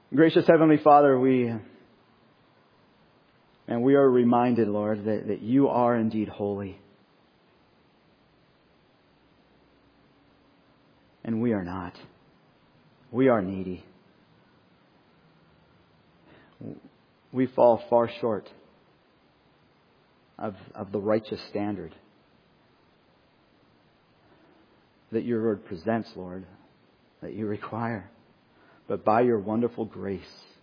Gracious Heavenly Father, we are reminded, Lord, that you are indeed holy. And we are not. We are needy. We fall far short of the righteous standard that your word presents, Lord, that you require. But by your wonderful grace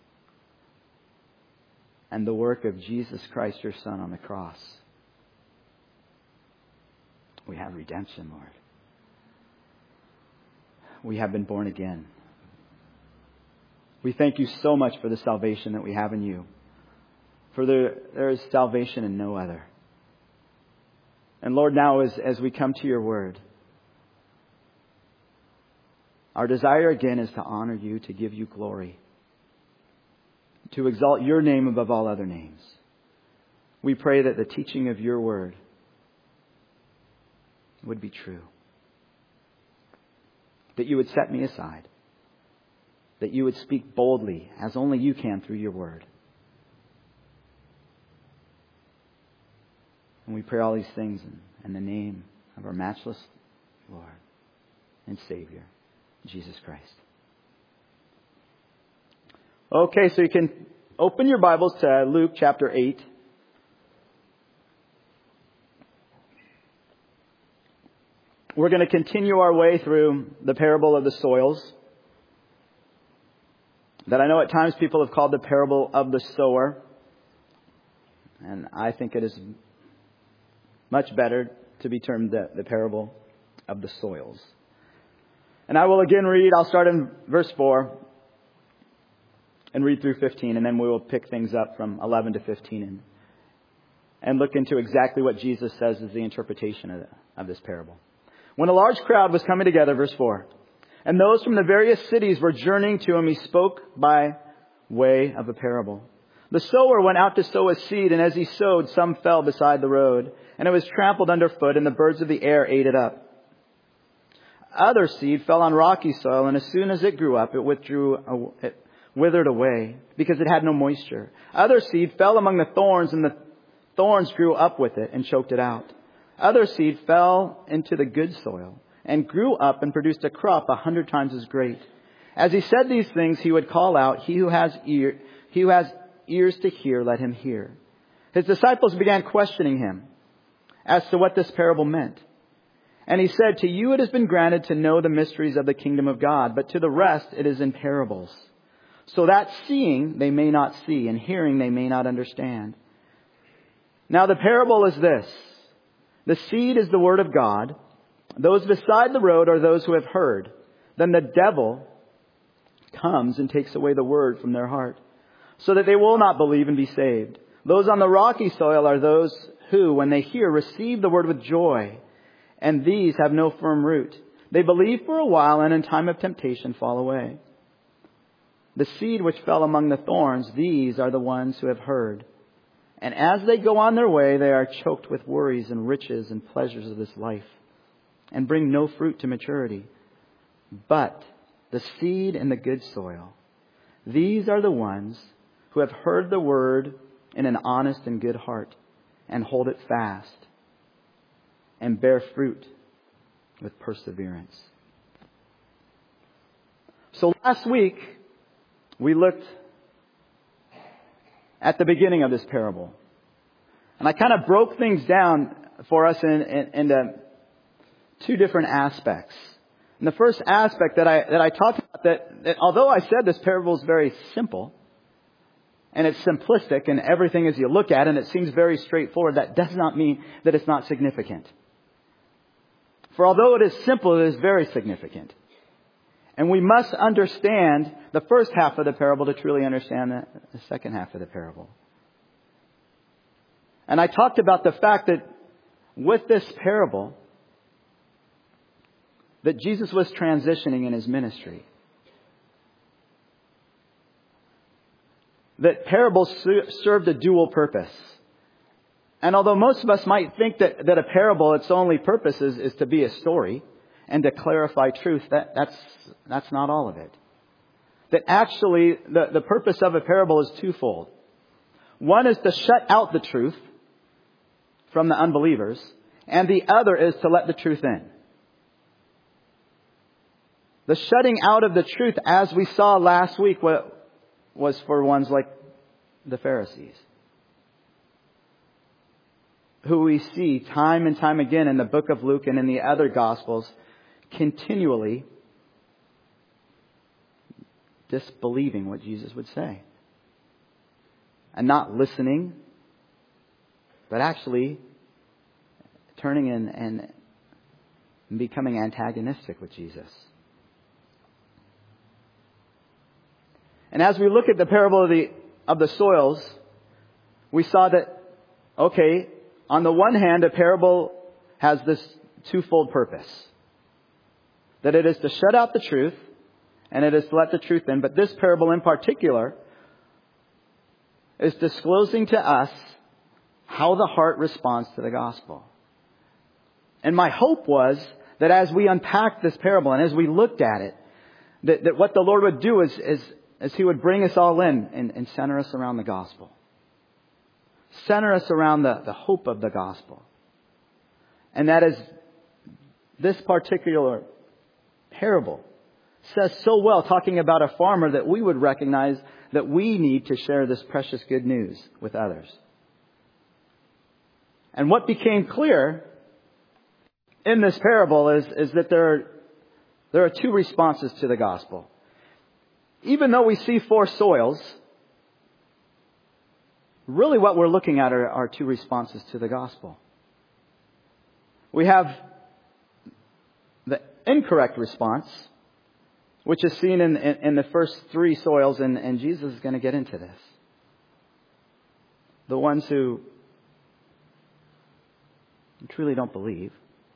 and the work of Jesus Christ, your Son, on the cross, we have redemption, Lord. We have been born again. We thank you so much for the salvation that we have in you. For there is salvation in no other. And Lord, now as we come to your word, our desire again is to honor you, to give you glory, to exalt your name above all other names. We pray that the teaching of your word would be true. That you would set me aside. That you would speak boldly as only you can through your word. And we pray all these things in the name of our matchless Lord and Savior, Jesus Christ. Okay, so you can open your Bibles to Luke chapter 8. We're going to continue our way through the parable of the soils, that I know at times people have called the parable of the sower. And I think it is much better to be termed the parable of the soils. And I will again read, I'll start in verse 4 and read through 15, and then we will pick things up from 11 to 15 and look into exactly what Jesus says is the interpretation of this parable. When a large crowd was coming together, verse 4, and those from the various cities were journeying to him, he spoke by way of a parable. The sower went out to sow his seed, and as he sowed, some fell beside the road, and it was trampled underfoot, and the birds of the air ate it up. Other seed fell on rocky soil, and as soon as it grew up, it withered away, because it had no moisture. Other seed fell among the thorns, and the thorns grew up with it and choked it out. Other seed fell into the good soil, and grew up and produced a crop 100 times as great. As he said these things, he would call out, He who has ears to hear, let him hear. His disciples began questioning him as to what this parable meant. And he said, to you it has been granted to know the mysteries of the kingdom of God, but to the rest it is in parables, so that seeing they may not see, and hearing they may not understand. Now the parable is this. The seed is the word of God. Those beside the road are those who have heard. Then the devil comes and takes away the word from their heart, so that they will not believe and be saved. Those on the rocky soil are those who, when they hear, receive the word with joy. And these have no firm root. They believe for a while, and in time of temptation fall away. The seed which fell among the thorns, these are the ones who have heard. And as they go on their way, they are choked with worries and riches and pleasures of this life, and bring no fruit to maturity. But the seed in the good soil, these are the ones who have heard the word in an honest and good heart, and hold it fast, and bear fruit with perseverance. So last week, we looked at the beginning of this parable. And I kind of broke things down for us into two different aspects. And the first aspect that I talked about, that although I said this parable is very simple, and it's simplistic, and everything as you look at it, and it seems very straightforward, that does not mean that it's not significant. For although it is simple, it is very significant. And we must understand the first half of the parable to truly understand the second half of the parable. And I talked about the fact that with this parable, that Jesus was transitioning in his ministry. That parables served a dual purpose. And although most of us might think that a parable, its only purpose is to be a story and to clarify truth, that's not all of it. that actually the purpose of a parable is twofold. One is to shut out the truth from the unbelievers, and the other is to let the truth in. The shutting out of the truth, as we saw last week, was for ones like the Pharisees, who we see time and time again in the book of Luke and in the other Gospels continually disbelieving what Jesus would say. And not listening, but actually turning in and becoming antagonistic with Jesus. And as we look at the parable of the soils, we saw that, okay, on the one hand, a parable has this twofold purpose. That it is to shut out the truth, and it is to let the truth in. But this parable in particular is disclosing to us how the heart responds to the gospel. And my hope was that as we unpacked this parable and as we looked at it, that what the Lord would do is He would bring us all in and center us around the gospel. Center us around the hope of the gospel. And that is this particular parable says so well, talking about a farmer, that we would recognize that we need to share this precious good news with others. And what became clear in this parable is that there are two responses to the gospel. Even though we see four soils, really what we're looking at are two responses to the gospel. We have the incorrect response, which is seen in the first three soils, and Jesus is going to get into this. The ones who truly don't believe.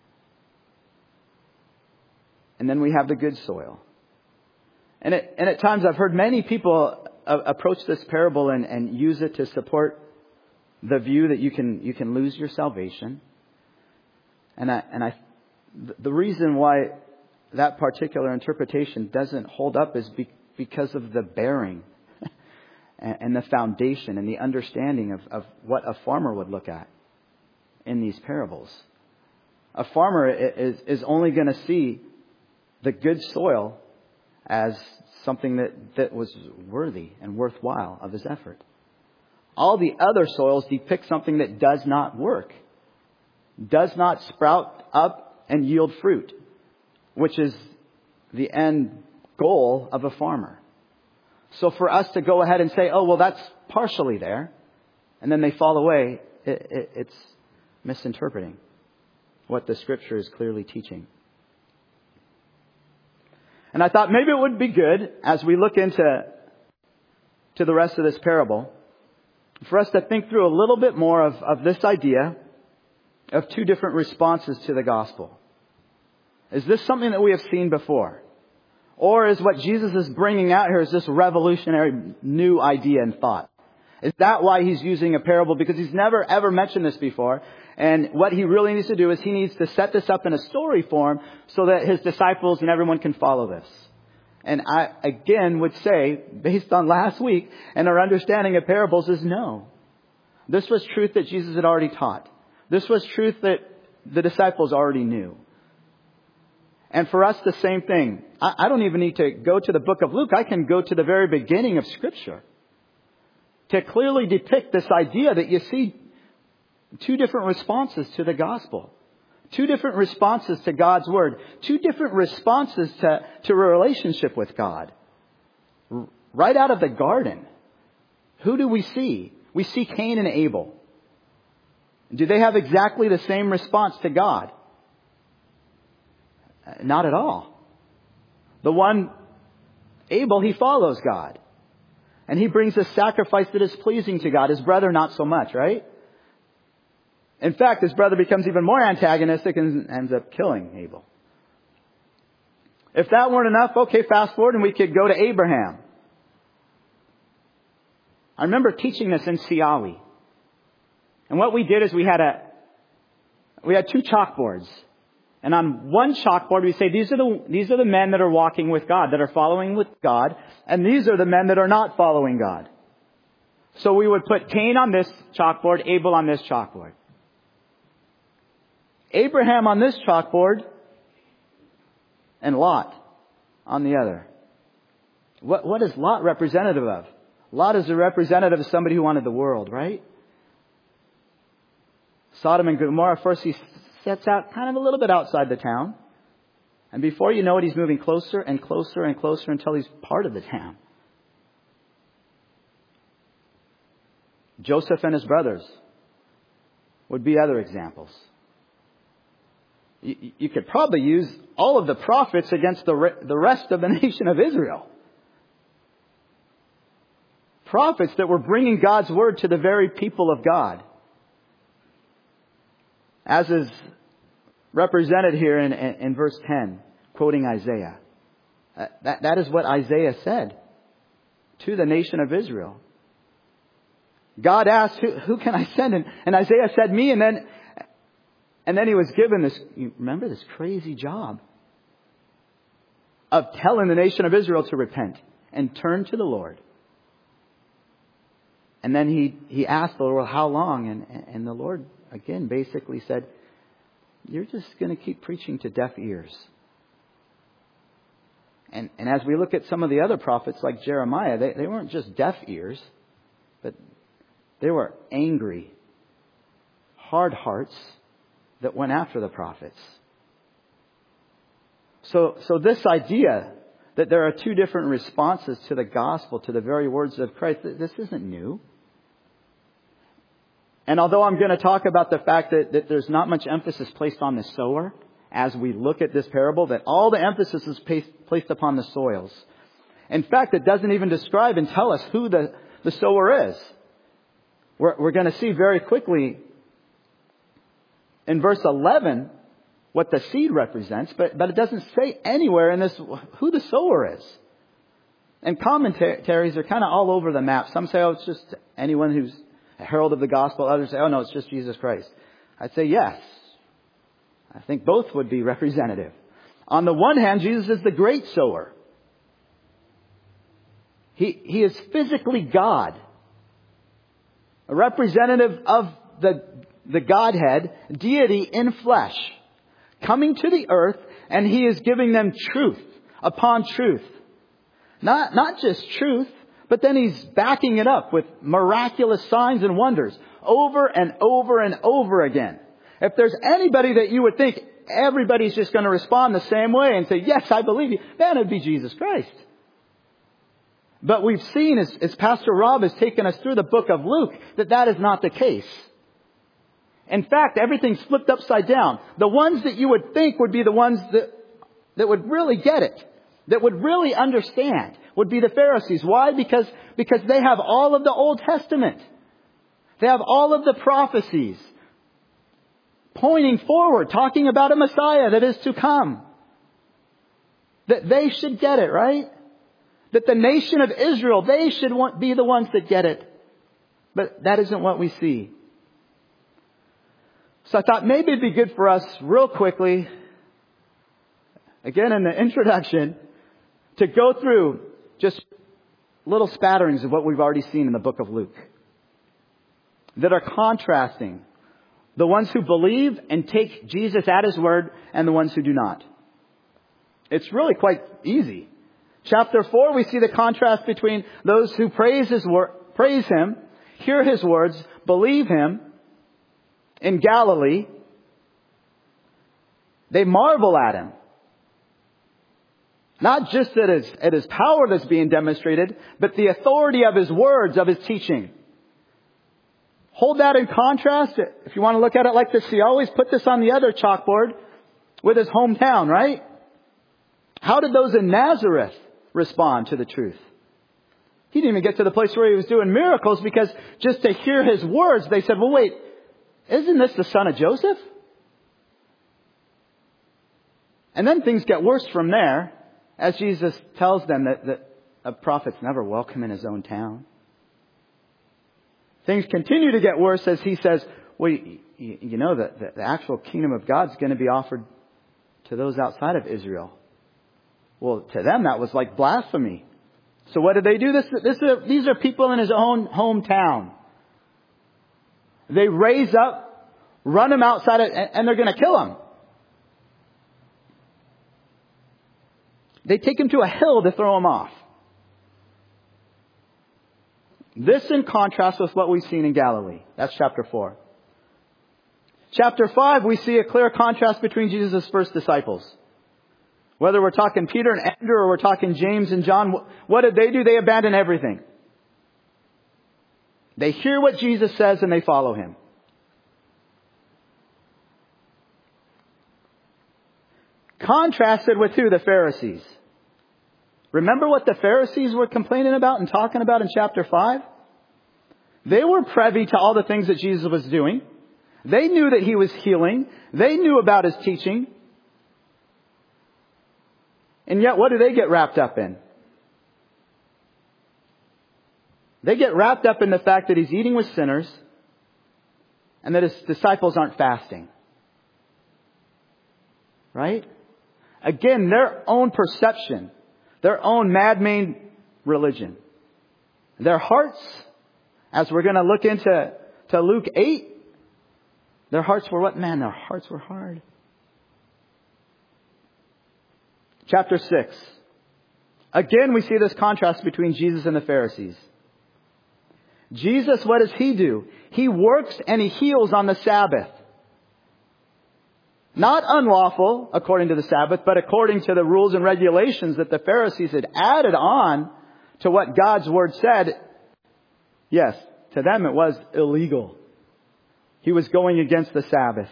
And then we have the good soil. And at times I've heard many people approach this parable and use it to support the view that you can lose your salvation. And the reason why that particular interpretation doesn't hold up is because of the bearing and the foundation and the understanding of what a farmer would look at in these parables. A farmer is only going to see the good soil as something that was worthy and worthwhile of his effort. All the other soils depict something that does not work, does not sprout up and yield fruit, which is the end goal of a farmer. So for us to go ahead and say, oh, well, that's partially there, and then they fall away, it's misinterpreting what the Scripture is clearly teaching. And I thought maybe it would be good, as we look into the rest of this parable, for us to think through a little bit more of this idea of two different responses to the gospel. Is this something that we have seen before? Or is what Jesus is bringing out here is this revolutionary new idea and thought? Is that why He's using a parable? Because He's never ever mentioned this before. And what He really needs to do is He needs to set this up in a story form so that His disciples and everyone can follow this. And I, again, would say, based on last week and our understanding of parables, is no. This was truth that Jesus had already taught. This was truth that the disciples already knew. And for us, the same thing. I don't even need to go to the book of Luke. I can go to the very beginning of Scripture to clearly depict this idea that you see two different responses to the gospel. Two different responses to God's Word. Two different responses to a relationship with God. Right out of the garden. Who do we see? We see Cain and Abel. Do they have exactly the same response to God? Not at all. The one, Abel, he follows God. And he brings a sacrifice that is pleasing to God. His brother, not so much, right? In fact, his brother becomes even more antagonistic and ends up killing Abel. If that weren't enough, okay, fast forward and we could go to Abraham. I remember teaching this in Siawi. And what we did is we had two chalkboards. And on one chalkboard we say these are the men that are walking with God, that are following with God, and these are the men that are not following God. So we would put Cain on this chalkboard, Abel on this chalkboard. Abraham on this chalkboard, and Lot on the other. What is Lot representative of? Lot is a representative of somebody who wanted the world, right? Sodom and Gomorrah, first he sets out kind of a little bit outside the town. And before you know it, he's moving closer and closer and closer until he's part of the town. Joseph and his brothers would be other examples. You could probably use all of the prophets against the rest of the nation of Israel. Prophets that were bringing God's word to the very people of God. As is represented here in verse 10, quoting Isaiah. That is what Isaiah said to the nation of Israel. God asked, who can I send? And Isaiah said, me. And then he was given this, you remember, this crazy job of telling the nation of Israel to repent and turn to the Lord. And then he asked the Lord, well, how long? And the Lord, again, basically said, you're just going to keep preaching to deaf ears. And as we look at some of the other prophets like Jeremiah, they weren't just deaf ears, but they were angry, hard hearts that went after the prophets. So this idea that there are two different responses to the gospel, to the very words of Christ, this isn't new. And although I'm going to talk about the fact that there's not much emphasis placed on the sower as we look at this parable, that all the emphasis is placed upon the soils. In fact, it doesn't even describe and tell us who the sower is. We're going to see very quickly in verse 11 what the seed represents, but it doesn't say anywhere in this who the sower is. And commentaries are kind of all over the map. Some say, oh, it's just anyone who's a herald of the gospel. Others say, oh no, it's just Jesus Christ. I'd say yes. I think both would be representative. On the one hand, Jesus is the great sower. He is physically God. A representative of the Godhead, deity in flesh, coming to the earth, and He is giving them truth upon truth. Not just truth, but then He's backing it up with miraculous signs and wonders over and over and over again. If there's anybody that you would think everybody's just going to respond the same way and say, yes, I believe you, then it would be Jesus Christ. But we've seen, as Pastor Rob has taken us through the book of Luke, that is not the case. In fact, everything's flipped upside down. The ones that you would think would be the ones that would really get it, that would really understand, would be the Pharisees. Why? Because they have all of the Old Testament. They have all of the prophecies pointing forward, talking about a Messiah that is to come. That they should get it, right? That the nation of Israel, they should be the ones that get it. But that isn't what we see. So I thought maybe it'd be good for us real quickly, again in the introduction, to go through just little spatterings of what we've already seen in the book of Luke. That are contrasting the ones who believe and take Jesus at His word and the ones who do not. It's really quite easy. Chapter 4, we see the contrast between those who praise Him, hear His words, believe Him in Galilee. They marvel at Him. Not just at His power that's being demonstrated, but the authority of His words, of His teaching. Hold that in contrast. If you want to look at it like this, He always put this on the other chalkboard with His hometown, right? How did those in Nazareth respond to the truth? He didn't even get to the place where He was doing miracles, because just to hear His words, they said, well, wait, isn't this the son of Joseph? And then things get worse from there, as Jesus tells them that a prophet's never welcome in his own town. Things continue to get worse as He says, well, you know that the actual kingdom of God's going to be offered to those outside of Israel. Well, to them that was like blasphemy. So what did they do? These are people in his own hometown. They raise up, run him outside, and they're going to kill him. They take him to a hill to throw him off. This in contrast with what we've seen in Galilee. That's chapter 4. Chapter 5, we see a clear contrast between Jesus' first disciples. Whether we're talking Peter and Andrew or we're talking James and John, what did they do? They abandon everything. They hear what Jesus says and they follow him. Contrasted with who? The Pharisees. Remember what the Pharisees were complaining about and talking about in chapter 5? They were privy to all the things that Jesus was doing. They knew that he was healing. They knew about his teaching. And yet, what do they get wrapped up in? They get wrapped up in the fact that he's eating with sinners and that his disciples aren't fasting. Right? Again, their own perception, their own man-made religion. Their hearts, as we're going to look into Luke 8, their hearts were what? Man, their hearts were hard. Chapter 6. Again, we see this contrast between Jesus and the Pharisees. Jesus, what does he do? He works and he heals on the Sabbath. Not unlawful according to the Sabbath, but according to the rules and regulations that the Pharisees had added on to what God's Word said. Yes, to them it was illegal. He was going against the Sabbath.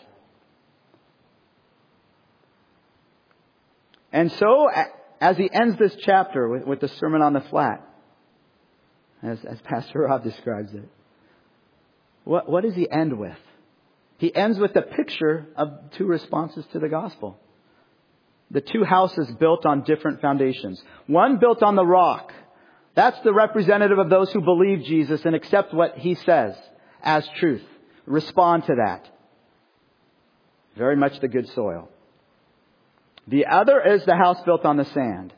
And so, as he ends this chapter with the Sermon on the Flat, as Pastor Rob describes it, what does he end with? He ends with a picture of two responses to the gospel. The two houses built on different foundations. One built on the rock. That's the representative of those who believe Jesus and accept what he says as truth. Respond to that. Very much the good soil. The other is the house built on the sand.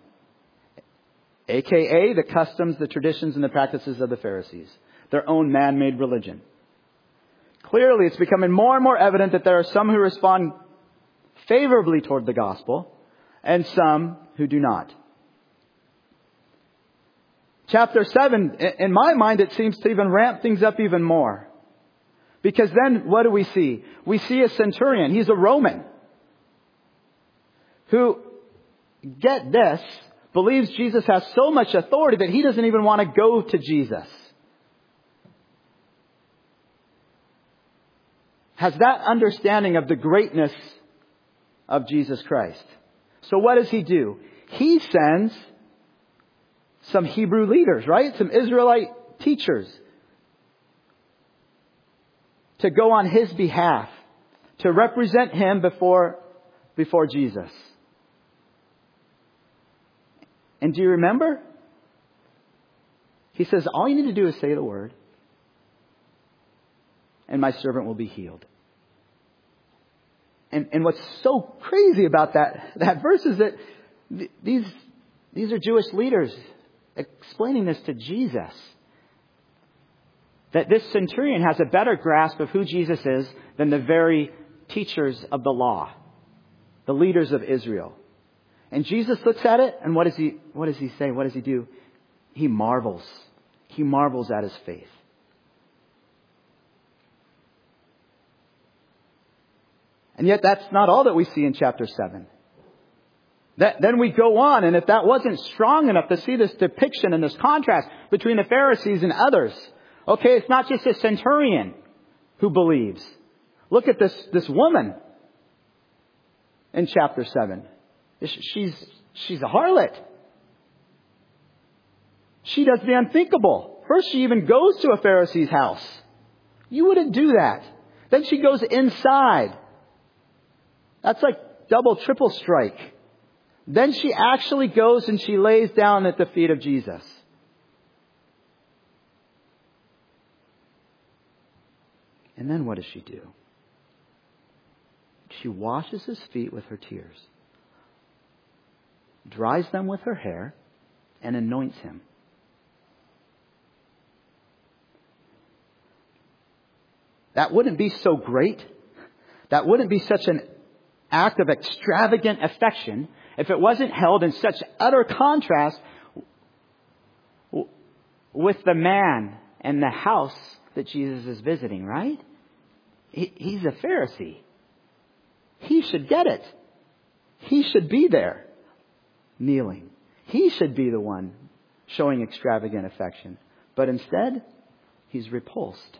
AKA the customs, the traditions, and the practices of the Pharisees. Their own man-made religion. Clearly, it's becoming more and more evident that there are some who respond favorably toward the gospel and some who do not. Chapter 7, in my mind, it seems to even ramp things up even more. Because then, what do we see? We see a centurion. He's a Roman. Who, get this, believes Jesus has so much authority that he doesn't even want to go to Jesus. Has that understanding of the greatness of Jesus Christ. So what does he do? He sends some Hebrew leaders, right? Some Israelite teachers to go on his behalf, to represent him before Jesus. And do you remember? He says, all you need to do is say the word, and my servant will be healed. And what's so crazy about that verse is that these are Jewish leaders explaining this to Jesus. That this centurion has a better grasp of who Jesus is than the very teachers of the law, the leaders of Israel. And Jesus looks at it, and what does he say? What does he do? He marvels. He marvels at his faith. And yet that's not all that we see in chapter 7. Then we go on, and if that wasn't strong enough to see this depiction and this contrast between the Pharisees and others, okay, it's not just a centurion who believes. Look at this woman in chapter 7. She's a harlot. She does the unthinkable. First, she even goes to a Pharisee's house. You wouldn't do that. Then she goes inside. That's like double, triple strike. Then she actually goes and she lays down at the feet of Jesus. And then what does she do? She washes his feet with her tears. dries them with her hair, and anoints him. That wouldn't be so great. That wouldn't be such an act of extravagant affection if it wasn't held in such utter contrast with the man and the house that Jesus is visiting, right? He's a Pharisee. He should get it. He should be there, kneeling. He should be the one showing extravagant affection. But instead, he's repulsed.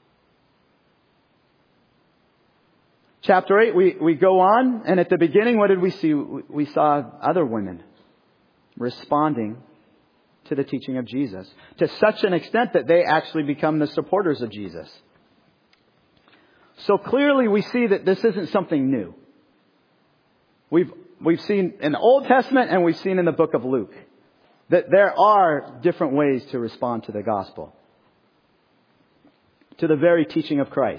Chapter 8, we go on, and at the beginning, what did we see? We saw other women responding to the teaching of Jesus, to such an extent that they actually become the supporters of Jesus. So clearly we see that this isn't something new. We've seen in the Old Testament and we've seen in the book of Luke that there are different ways to respond to the gospel, to the very teaching of Christ.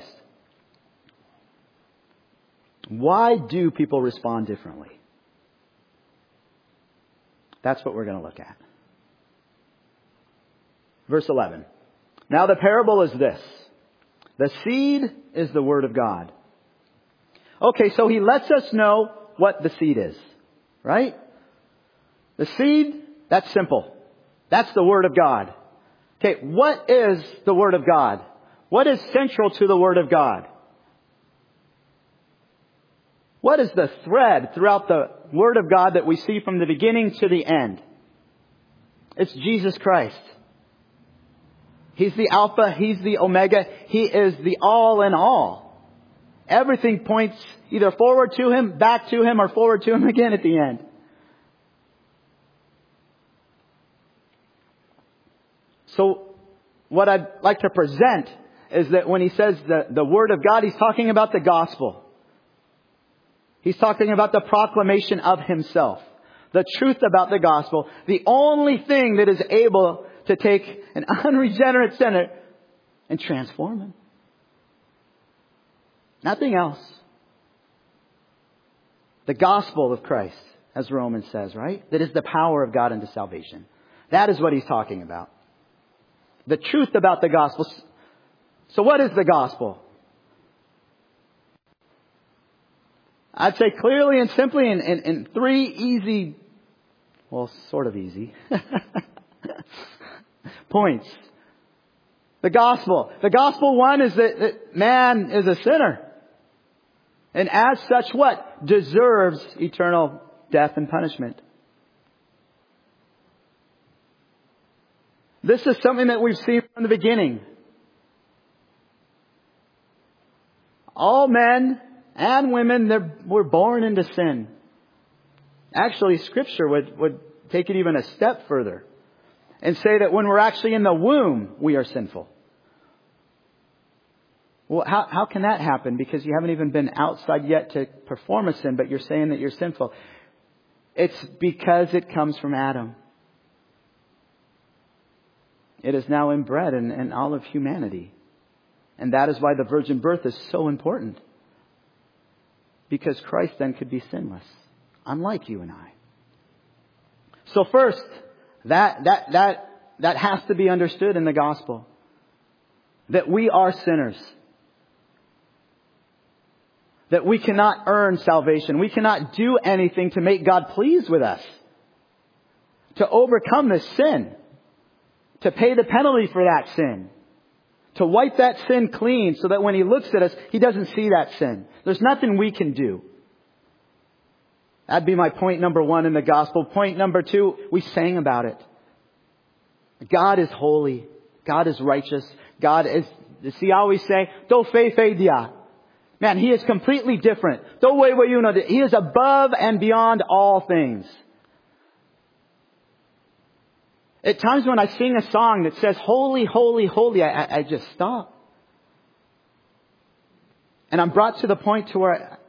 Why do people respond differently? That's what we're going to look at. Verse 11. Now the parable is this. The seed is the word of God. Okay, so he lets us know what the seed is, right? The seed, that's simple. That's the word of God. Okay, what is the word of God? What is central to the word of God? What is the thread throughout the word of God that we see from the beginning to the end? It's Jesus Christ. He's the Alpha. He's the Omega. He is the all in all. Everything points either forward to Him, back to Him, or forward to Him again at the end. So what I'd like to present is that when he says the Word of God, he's talking about the gospel. He's talking about the proclamation of Himself. The truth about the gospel. The only thing that is able to take an unregenerate sinner and transform him. Nothing else. The gospel of Christ, as Romans says, right? That is the power of God unto salvation. That is what he's talking about. The truth about the gospel. So what is the gospel? I'd say clearly and simply in three easy, well, sort of easy points. The gospel. The gospel, one, is that man is a sinner. And as such, what? Deserves eternal death and punishment. This is something that we've seen from the beginning. All men and women, were born into sin. Actually, Scripture would take it even a step further and say that when we're actually in the womb, we are sinful. Well, how can that happen? Because you haven't even been outside yet to perform a sin, but you're saying that you're sinful. It's because it comes from Adam. It is now inbred in all of humanity. And that is why the virgin birth is so important. Because Christ then could be sinless, unlike you and I. So first, that has to be understood in the gospel. That we are sinners. That we cannot earn salvation. We cannot do anything to make God pleased with us. To overcome this sin. To pay the penalty for that sin. To wipe that sin clean so that when He looks at us, He doesn't see that sin. There's nothing we can do. That'd be my point number one in the gospel. Point number two, we sang about it. God is holy. God is righteous. God is, see, I always say, do fe dia. Man, He is completely different. Do way you know that He is above and beyond all things. At times when I sing a song that says, holy, holy, holy, I just stop. And I'm brought to the point to where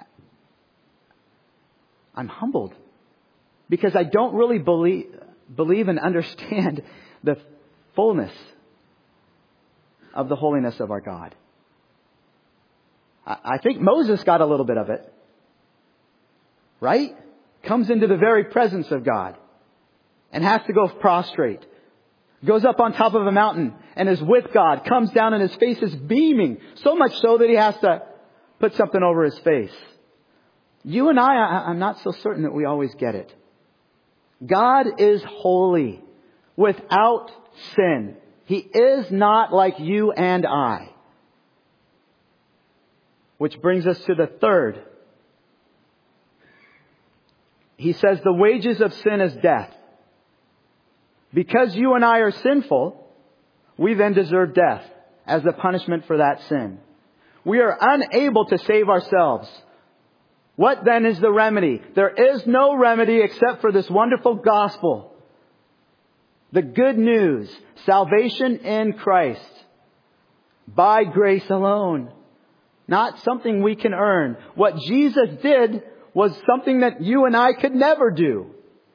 I'm humbled. Because I don't really believe and understand the fullness of the holiness of our God. I think Moses got a little bit of it. Right? comes into the very presence of God and has to go prostrate. Goes up on top of a mountain and is with God. Comes down and his face is beaming. So much so that he has to put something over his face. You and I'm not so certain that we always get it. God is holy, without sin. He is not like you and I. Which brings us to the third. He says the wages of sin is death. Because you and I are sinful, we then deserve death as the punishment for that sin. We are unable to save ourselves. What then is the remedy? There is no remedy except for this wonderful gospel. The good news. Salvation in Christ. By grace alone. Not something we can earn. What Jesus did was something that you and I could never do.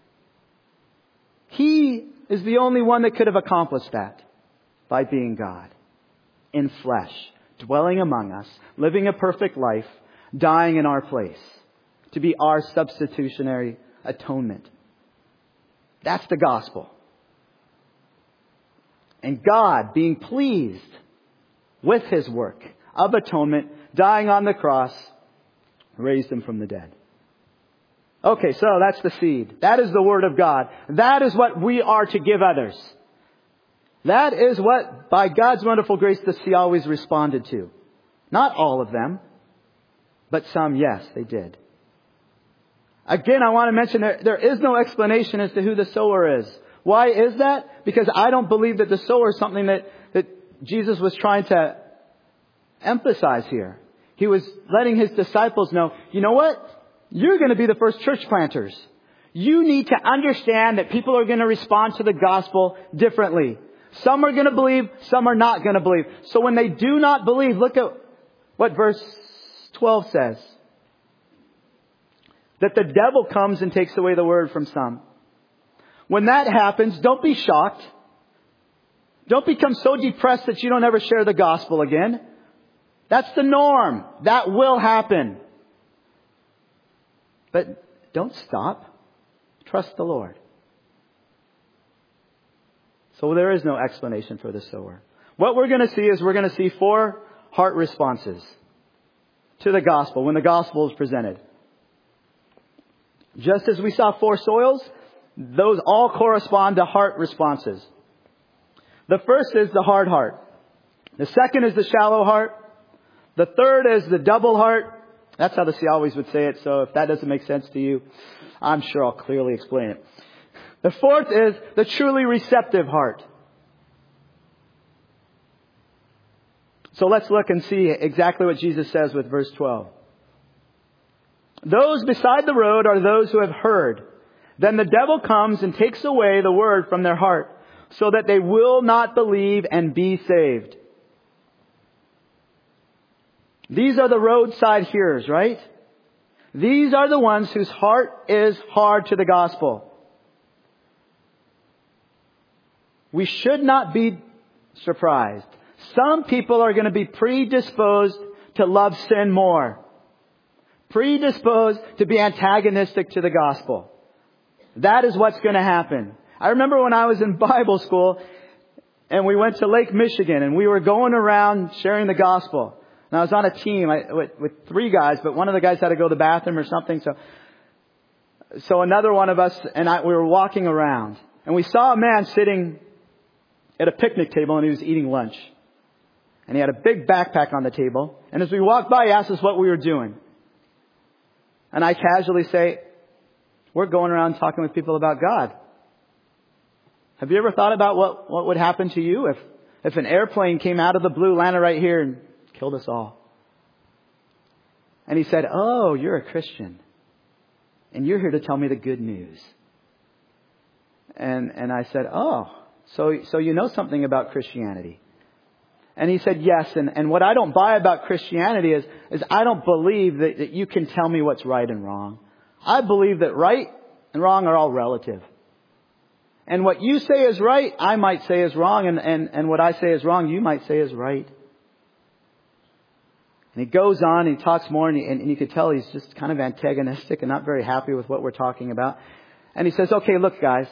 He is the only one that could have accomplished that by being God in flesh, dwelling among us, living a perfect life, dying in our place to be our substitutionary atonement. That's the gospel. And God, being pleased with His work of atonement, dying on the cross, raised Him from the dead. Okay, so that's the seed. That is the Word of God. That is what we are to give others. That is what, by God's wonderful grace, the sea always responded to. Not all of them, but some, yes, they did. Again, I want to mention there is no explanation as to who the sower is. Why is that? Because I don't believe that the sower is something that Jesus was trying to emphasize here. He was letting His disciples know, you know what? You're going to be the first church planters. You need to understand that people are going to respond to the gospel differently. Some are going to believe, some are not going to believe. So when they do not believe, look at what verse 12 says. That the devil comes and takes away the word from some. When that happens, don't be shocked. Don't become so depressed that you don't ever share the gospel again. That's the norm. That will happen. But don't stop. Trust the Lord. So there is no explanation for the sower. What we're going to see is we're going to see 4 heart responses to the gospel when the gospel is presented. Just as we saw 4 soils, those all correspond to heart responses. The first is the hard heart. The second is the shallow heart. The third is the double heart. That's how the sea always would say it. So if that doesn't make sense to you, I'm sure I'll clearly explain it. The fourth is the truly receptive heart. So let's look and see exactly what Jesus says with verse 12. Those beside the road are those who have heard. Then the devil comes and takes away the word from their heart, so that they will not believe and be saved. These are the roadside hearers, right? These are the ones whose heart is hard to the gospel. We should not be surprised. Some people are going to be predisposed to love sin more. Predisposed to be antagonistic to the gospel. That is what's going to happen. I remember when I was in Bible school and we went to Lake Michigan and we were going around sharing the gospel. And I was on a team with 3 guys, but one of the guys had to go to the bathroom or something. So another one of us and we were walking around and we saw a man sitting at a picnic table and he was eating lunch. And he had a big backpack on the table. And as we walked by, he asked us what we were doing. And I casually say, we're going around talking with people about God. Have you ever thought about what would happen to you if an airplane came out of the blue, landed right here and killed us all? And he said, oh, you're a Christian. And you're here to tell me the good news. And I said, oh, so you know something about Christianity. And he said, yes. And what I don't buy about Christianity is I don't believe that you can tell me what's right and wrong. I believe that right and wrong are all relative. And what you say is right, I might say is wrong. And what I say is wrong, you might say is right. And he goes on, and he talks more, and you could tell he's just kind of antagonistic and not very happy with what we're talking about. And he says, okay, look, guys,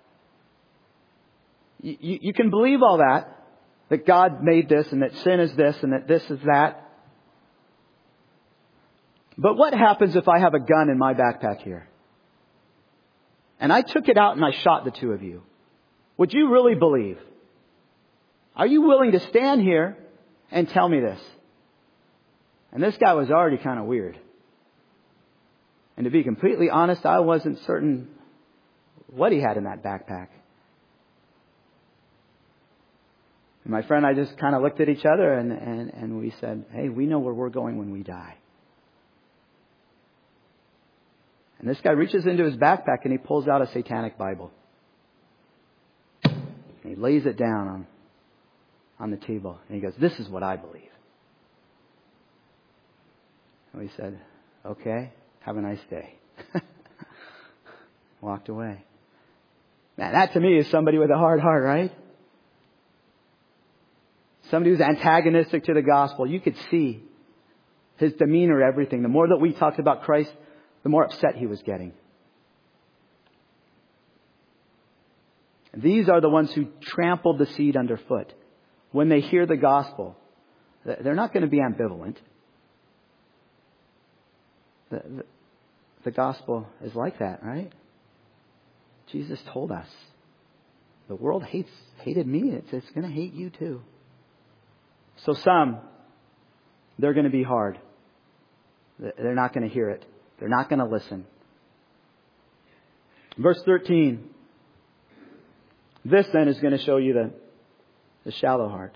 you can believe all that God made this, and that sin is this, and that this is that. But what happens if I have a gun in my backpack here? And I took it out and I shot the two of you. Would you really believe? Are you willing to stand here and tell me this? And this guy was already kind of weird. And to be completely honest, I wasn't certain what he had in that backpack. And my friend, I just kind of looked at each other and we said, hey, we know where we're going when we die. And this guy reaches into his backpack and he pulls out a satanic Bible. And he lays it down on the table. And he goes, this is what I believe. And we said, okay, have a nice day. Walked away. Man, that to me is somebody with a hard heart, right? Somebody who's antagonistic to the gospel. You could see his demeanor, everything. The more that we talked about Christ, the more upset he was getting. And these are the ones who trampled the seed underfoot. When they hear the gospel, they're not going to be ambivalent. The gospel is like that, right? Jesus told us, the world hated me. It's going to hate you too. So some, they're going to be hard. They're not going to hear it. They're not going to listen. Verse 13. This then is going to show you the shallow heart.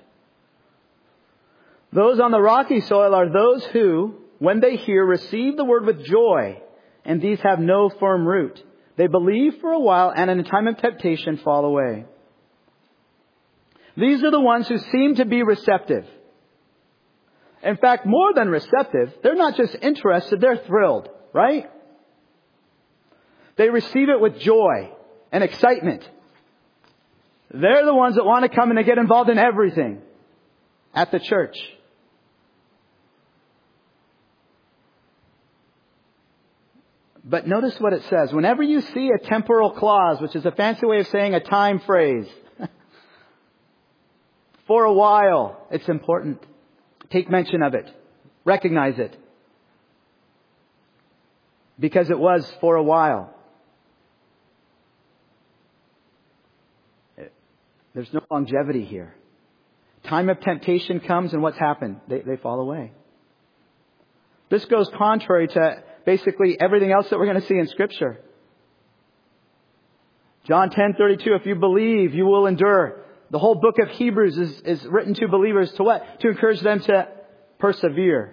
Those on the rocky soil are those who, when they hear, receive the word with joy, and these have no firm root. They believe for a while, and in a time of temptation fall away. These are the ones who seem to be receptive. In fact, more than receptive, they're not just interested, they're thrilled, right? They receive it with joy and excitement. They're the ones that want to come in and get involved in everything at the church. But notice what it says. Whenever you see a temporal clause, which is a fancy way of saying a time phrase, for a while, it's important. Take mention of it. Recognize it. Because it was for a while. There's no longevity here. Time of temptation comes and what's happened? They fall away. This goes contrary to basically everything else that we're going to see in Scripture. John 10:32, if you believe, you will endure. The whole book of Hebrews is written to believers to what? To encourage them to persevere.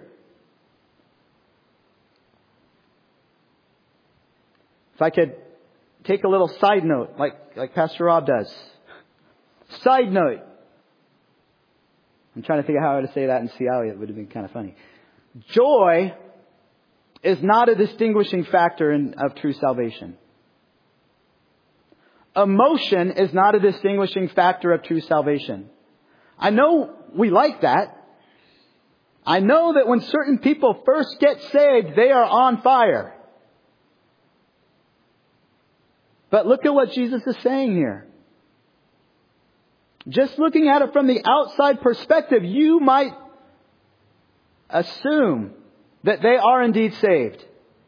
If I could take a little side note, like Pastor Rob does. Side note. I'm trying to figure out how to say that in Siali. It would have been kind of funny. Joy is not a distinguishing factor of true salvation. Emotion is not a distinguishing factor of true salvation. I know we like that. I know that when certain people first get saved, they are on fire. But look at what Jesus is saying here. Just looking at it from the outside perspective, you might assume that they are indeed saved.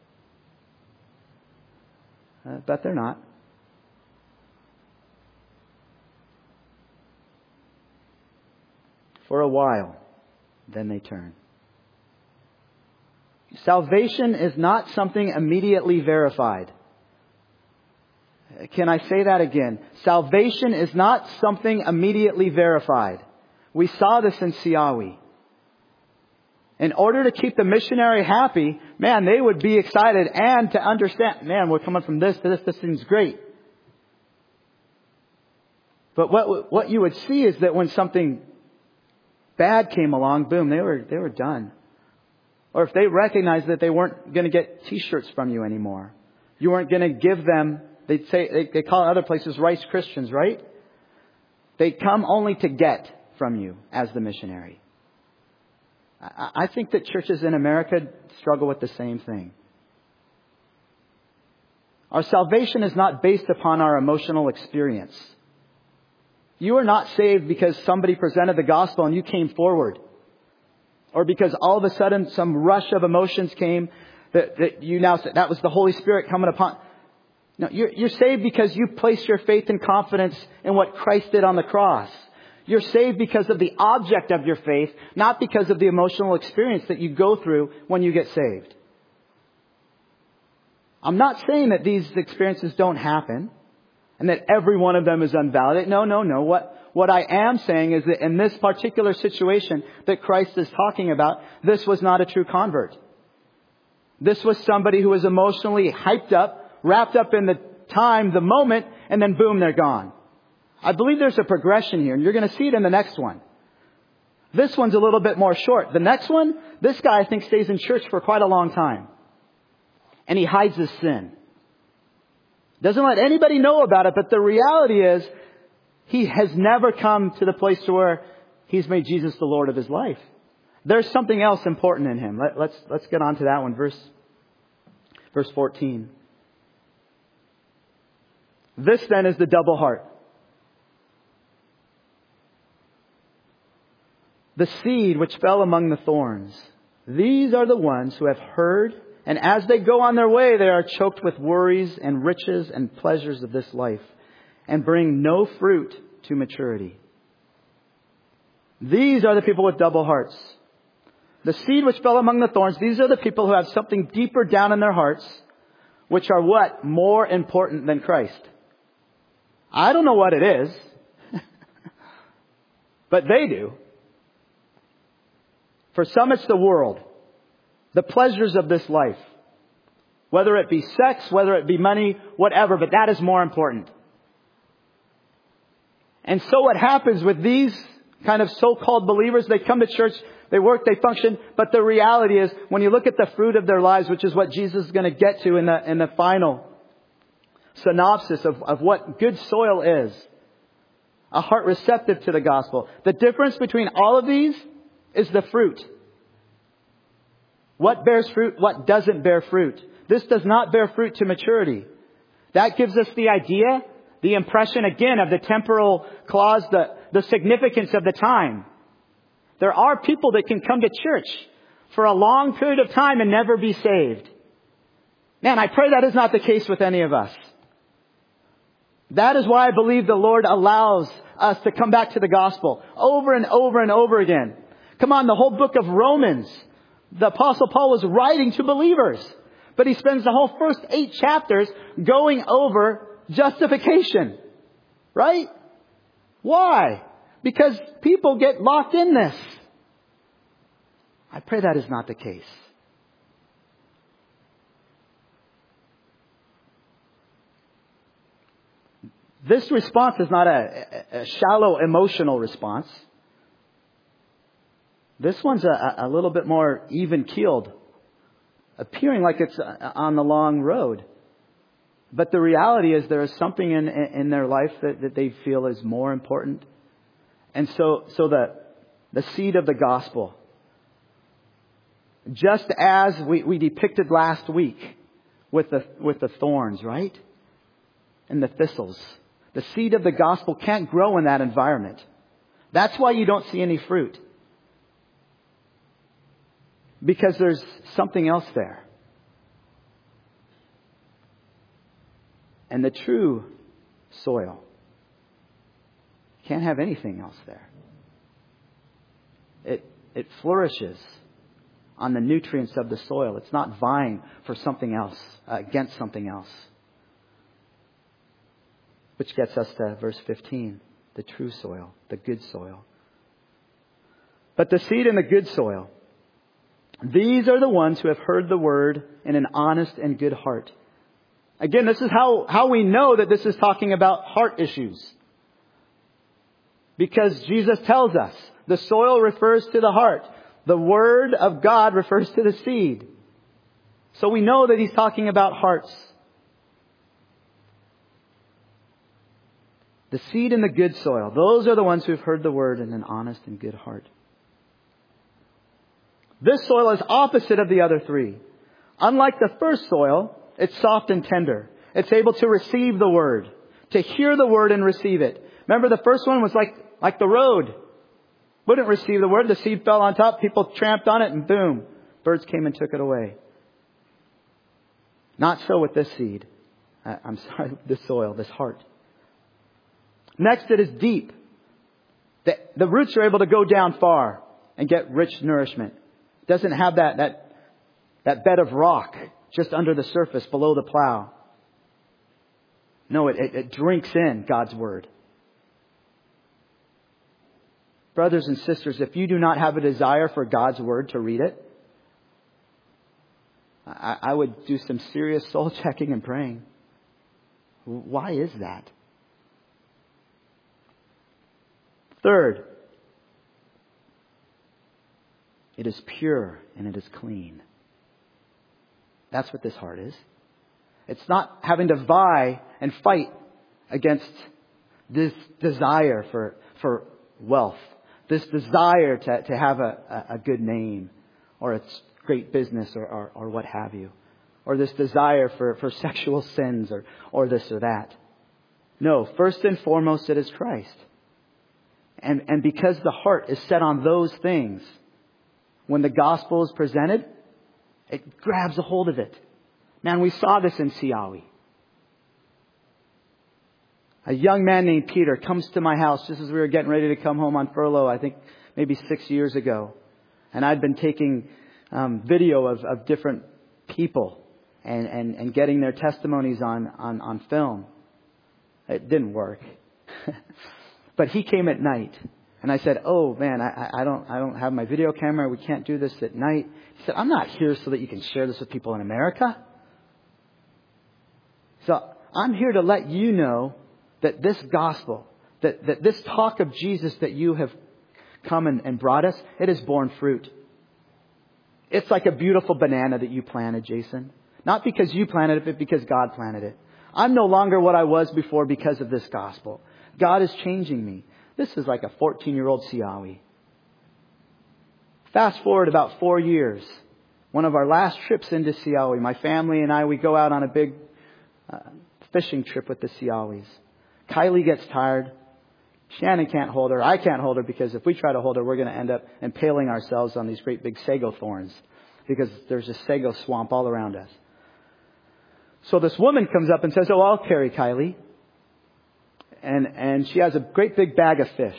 But they're not. For a while, then they turn. Salvation is not something immediately verified. Can I say that again? Salvation is not something immediately verified. We saw this in Siawi. In order to keep the missionary happy, man, they would be excited and to understand, man, we're coming from this to this. This seems great. But what you would see is that when something bad came along, boom, they were done. Or if they recognized that they weren't going to get T-shirts from you anymore, you weren't going to give them. They'd say they call it other places Rice Christians, right? They come only to get from you as the missionary. I think that churches in America struggle with the same thing. Our salvation is not based upon our emotional experience. You are not saved because somebody presented the gospel and you came forward. Or because all of a sudden some rush of emotions came that you now said, that was the Holy Spirit coming upon. No, you're saved because you placed your faith and confidence in what Christ did on the cross. You're saved because of the object of your faith, not because of the emotional experience that you go through when you get saved. I'm not saying that these experiences don't happen and that every one of them is unvalid. No. What I am saying is that in this particular situation that Christ is talking about, this was not a true convert. This was somebody who was emotionally hyped up, wrapped up in the time, the moment, and then boom, they're gone. I believe there's a progression here, and you're going to see it in the next one. This one's a little bit more short. The next one, this guy I think stays in church for quite a long time. And he hides his sin. Doesn't let anybody know about it, but the reality is he has never come to the place to where he's made Jesus the Lord of his life. There's something else important in him. Let's get on to that one. Verse 14. This then is the double heart. The seed which fell among the thorns. These are the ones who have heard, and as they go on their way, they are choked with worries and riches and pleasures of this life, and bring no fruit to maturity. These are the people with double hearts. The seed which fell among the thorns, these are the people who have something deeper down in their hearts, which are what? More important than Christ. I don't know what it is, but they do. For some it's the world, the pleasures of this life, whether it be sex, whether it be money, whatever, but that is more important. And so what happens with these kind of so-called believers, they come to church, they work, they function, but the reality is when you look at the fruit of their lives, which is what Jesus is going to get to in the final synopsis of what good soil is, a heart receptive to the gospel. The difference between all of these is the fruit. What bears fruit? What doesn't bear fruit? This does not bear fruit to maturity. That gives us the idea, the impression again of the temporal clause, the significance of the time. There are people that can come to church for a long period of time and never be saved. Man, I pray that is not the case with any of us. That is why I believe the Lord allows us to come back to the gospel over and over and over again. Come on, the whole book of Romans, the Apostle Paul was writing to believers. But he spends the whole first 8 chapters going over justification. Right? Why? Because people get locked in this. I pray that is not the case. This response is not a shallow emotional response. This one's a little bit more even-keeled, appearing like it's on the long road. But the reality is there is something in their life that they feel is more important. And so the seed of the gospel, just as we depicted last week with the thorns, right? And the thistles. The seed of the gospel can't grow in that environment. That's why you don't see any fruit. Because there's something else there. And the true soil can't have anything else there. It flourishes on the nutrients of the soil. It's not vying for something else, against something else. Which gets us to verse 15, the true soil, the good soil. But the seed in the good soil, these are the ones who have heard the word in an honest and good heart. Again, this is how we know that this is talking about heart issues. Because Jesus tells us the soil refers to the heart. The word of God refers to the seed. So we know that he's talking about hearts. The seed in the good soil, those are the ones who have heard the word in an honest and good heart. This soil is opposite of the other three. Unlike the first soil, it's soft and tender. It's able to receive the word, to hear the word and receive it. Remember, the first one was like the road. Wouldn't receive the word. The seed fell on top. People tramped on it and boom, birds came and took it away. Not so with this seed. This soil, this heart. Next, it is deep. The roots are able to go down far and get rich nourishment. It doesn't have that bed of rock just under the surface below the plow. No, it drinks in God's word. Brothers and sisters, if you do not have a desire for God's word to read it, I would do some serious soul checking and praying. Why is that? Third, it is pure and it is clean. That's what this heart is. It's not having to vie and fight against this desire for wealth, this desire to have a good name or a great business or what have you, or this desire for sexual sins or this or that. No, first and foremost, it is Christ. And because the heart is set on those things, when the gospel is presented, it grabs a hold of it. Man, we saw this in Siawi. A young man named Peter comes to my house just as we were getting ready to come home on furlough, I think maybe 6 years ago. And I'd been taking video of different people and getting their testimonies on film. It didn't work. But he came at night. And I said, oh man, I don't have my video camera. We can't do this at night. He said, I'm not here so that you can share this with people in America. So I'm here to let you know that this gospel, that this talk of Jesus that you have come and brought us, it has borne fruit. It's like a beautiful banana that you planted, Jason. Not because you planted it, but because God planted it. I'm no longer what I was before because of this gospel. God is changing me. This is like a 14-year-old Siawi. Fast forward about 4 years. One of our last trips into Siawi, my family and I, we go out on a big fishing trip with the Siawis. Kylie gets tired. Shannon can't hold her. I can't hold her because if we try to hold her, we're going to end up impaling ourselves on these great big sago thorns because there's a sago swamp all around us. So this woman comes up and says, oh, I'll carry Kylie. And she has a great big bag of fish.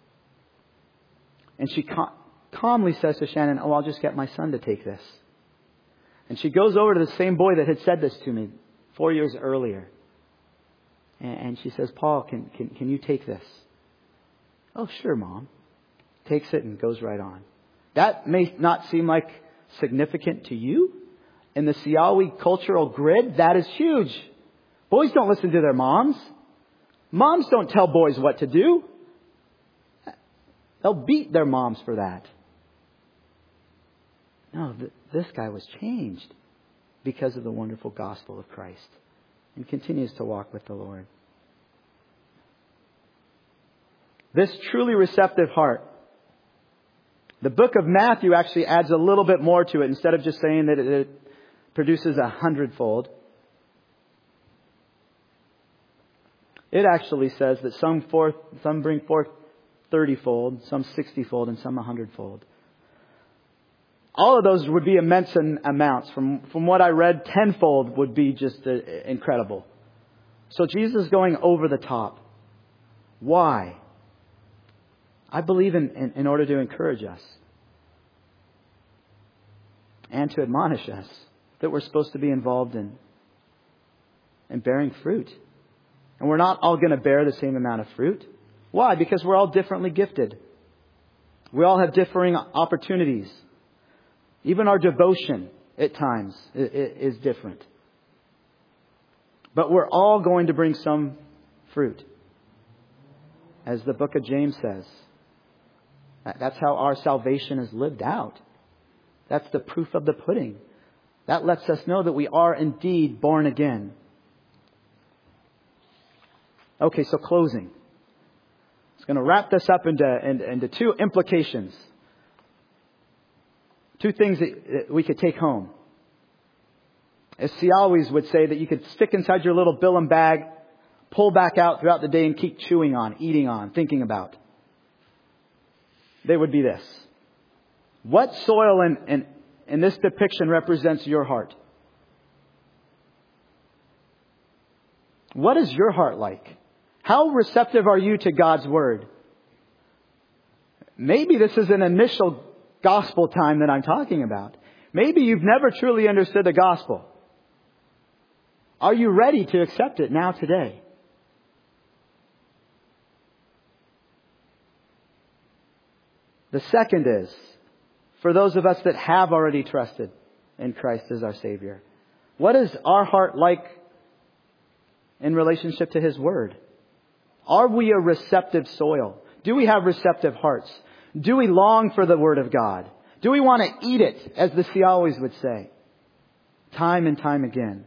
And she calmly says to Shannon, oh, I'll just get my son to take this. And she goes over to the same boy that had said this to me 4 years earlier. And she says, Paul, can you take this? Oh, sure, Mom. Takes it and goes right on. That may not seem like significant to you. In the Siawi cultural grid, that is huge. Boys don't listen to their moms. Moms don't tell boys what to do. They'll beat their moms for that. No, this guy was changed because of the wonderful gospel of Christ and continues to walk with the Lord. This truly receptive heart. The book of Matthew actually adds a little bit more to it. Instead of just saying that it produces 100-fold, it actually says that some bring forth 30-fold, some 60-fold, and some 100-fold. All of those would be immense amounts. From what I read, 10-fold would be just incredible. So Jesus is going over the top. Why? I believe in order to encourage us and to admonish us that we're supposed to be involved in bearing fruit. And we're not all going to bear the same amount of fruit. Why? Because we're all differently gifted. We all have differing opportunities. Even our devotion at times is different. But we're all going to bring some fruit. As the book of James says. That's how our salvation is lived out. That's the proof of the pudding. That lets us know that we are indeed born again. Okay, so closing. It's going to wrap this up into two implications. Two things that we could take home. As C. always would say, that you could stick inside your little Billum bag, pull back out throughout the day and keep chewing on, eating on, thinking about. They would be this. What soil in this depiction represents your heart? What is your heart like? How receptive are you to God's Word? Maybe this is an initial gospel time that I'm talking about. Maybe you've never truly understood the gospel. Are you ready to accept it now today? The second is, for those of us that have already trusted in Christ as our Savior, what is our heart like in relationship to His Word? Are we a receptive soil? Do we have receptive hearts? Do we long for the Word of God? Do we want to eat it, as the C. always would say, time and time again?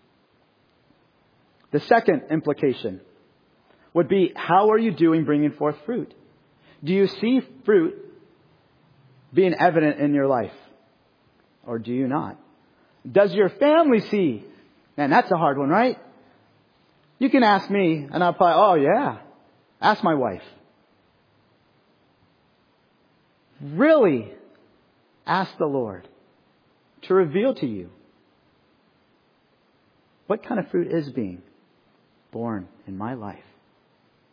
The second implication would be, how are you doing bringing forth fruit? Do you see fruit being evident in your life? Or do you not? Does your family see? Man, that's a hard one, right? You can ask me, and I'll probably, oh yeah. Ask my wife. Really ask the Lord to reveal to you what kind of fruit is being born in my life.